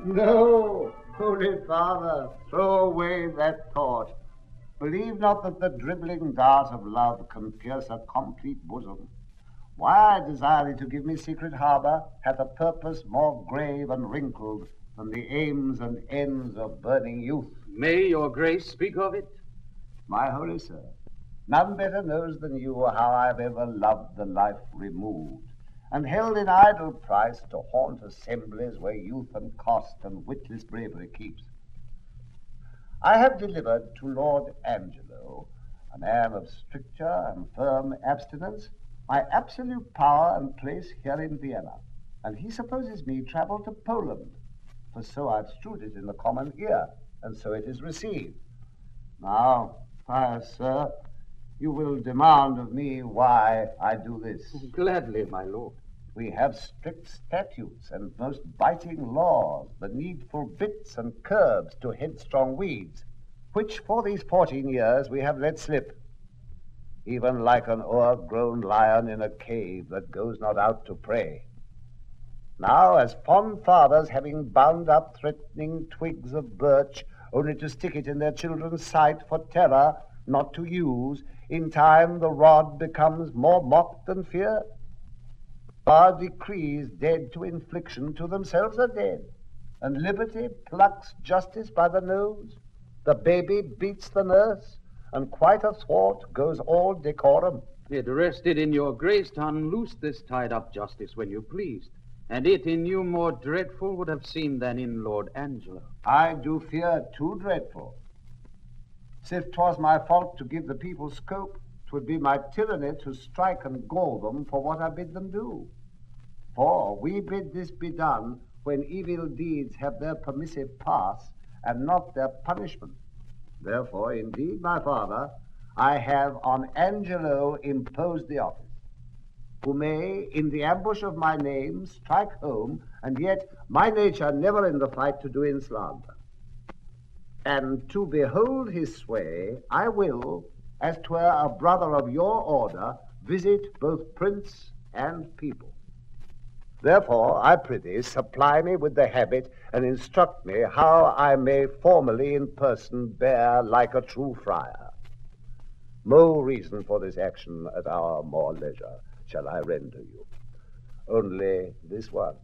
No, Holy Father, throw away that thought. Believe not that the dribbling dart of love can pierce a complete bosom. Why I desire thee to give me secret harbour hath a purpose more grave and wrinkled than the aims and ends of burning youth. May your grace speak of it? My holy sir, none better knows than you how I've ever loved the life removed, and held in idle price to haunt assemblies where youth and cost and witless bravery keeps. I have delivered to Lord Angelo, a man of stricture and firm abstinence, my absolute power and place here in Vienna, and he supposes me travel to Poland, for so I've strewed it in the common ear, and so it is received. Now, pious sir, you will demand of me why I do this. Gladly, my lord. We have strict statutes and most biting laws, the needful bits and curbs to headstrong weeds, which for these 14 years we have let slip, even like an o'ergrown lion in a cave that goes not out to prey. Now, as fond fathers, having bound up threatening twigs of birch, only to stick it in their children's sight for terror, not to use, in time the rod becomes more mocked than fear. Our decrees dead to infliction to themselves are dead, and liberty plucks justice by the nose. The baby beats the nurse, and quite athwart goes all decorum. It rested in your grace to unloose this tied-up justice when you pleased, and it in you more dreadful would have seemed than in Lord Angelo. I do fear too dreadful. Sith 'twas my fault to give the people scope, 'twould be my tyranny to strike and gall them for what I bid them do. For we bid this be done when evil deeds have their permissive pass, and not their punishment. Therefore, indeed, my father, I have on Angelo imposed the office, who may, in the ambush of my name, strike home, and yet my nature never in the fight to do in slander. And to behold his sway, I will, as 'twere a brother of your order, visit both prince and people. Therefore, I prithee, supply me with the habit, and instruct me how I may formally in person bear like a true friar. No reason for this action at our more leisure shall I render you. Only this one.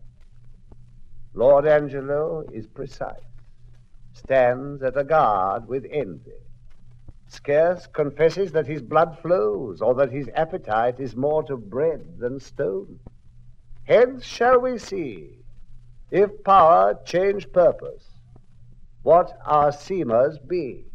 Lord Angelo is precise, stands at a guard with envy, scarce confesses that his blood flows, or that his appetite is more to bread than stone. Hence shall we see, if power change purpose, what our seamers be.